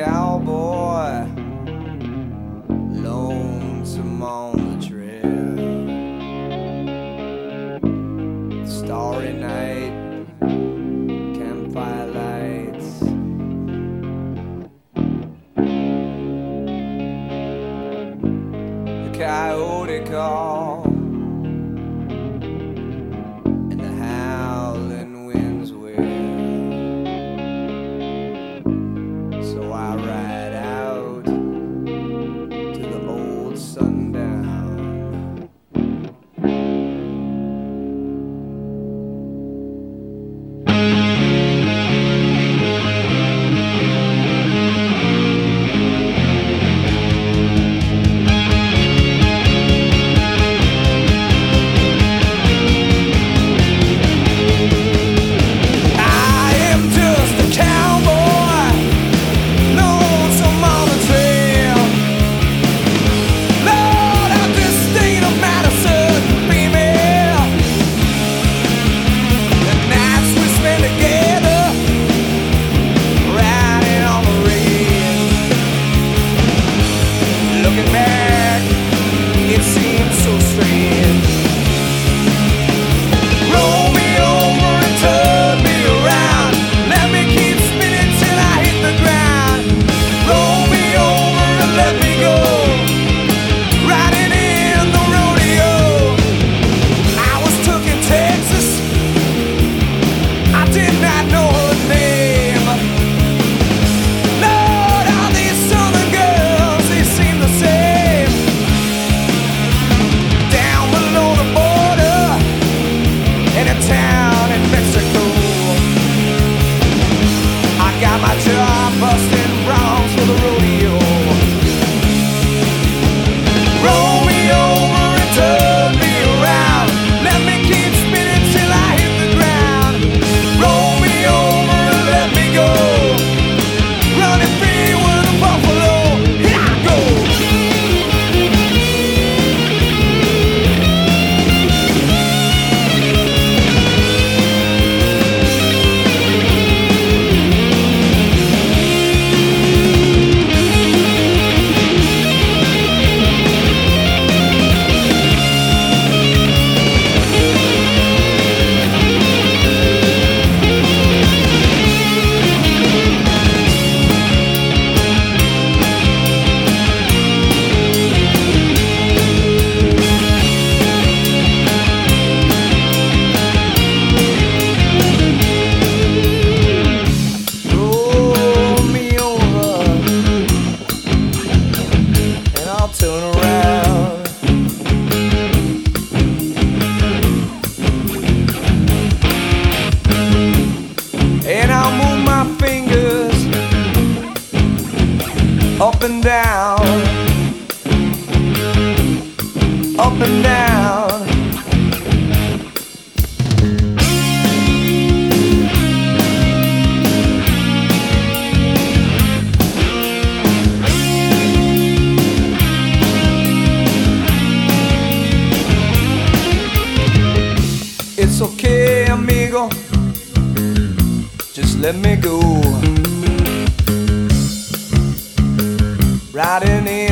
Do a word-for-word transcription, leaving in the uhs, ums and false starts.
cowboy, lonesome on the trail. Starry night, campfire lights. The coyote call and the howling winds will. So I ride out to the old sundown. Looking back, it seems so strange. Roll me over and turn me around. Let me keep spinning till I hit the ground. Roll me over and let me go. Riding in the rodeo. I was took in Texas. I did not know her name. Lord, all these southern girls, they seem the same. Down below the border, in a town in Mexico, I got my job busting broncs for the rodeo. Roll me over and turn me around. Let me keep spinning till I hit the ground. Roll me over and let me go. Running free with a buffalo. Here I go. Roll me over and I'll turn around. And I'll move my fingers up and down, up and down. It's okay, amigo, just let me go. Riding in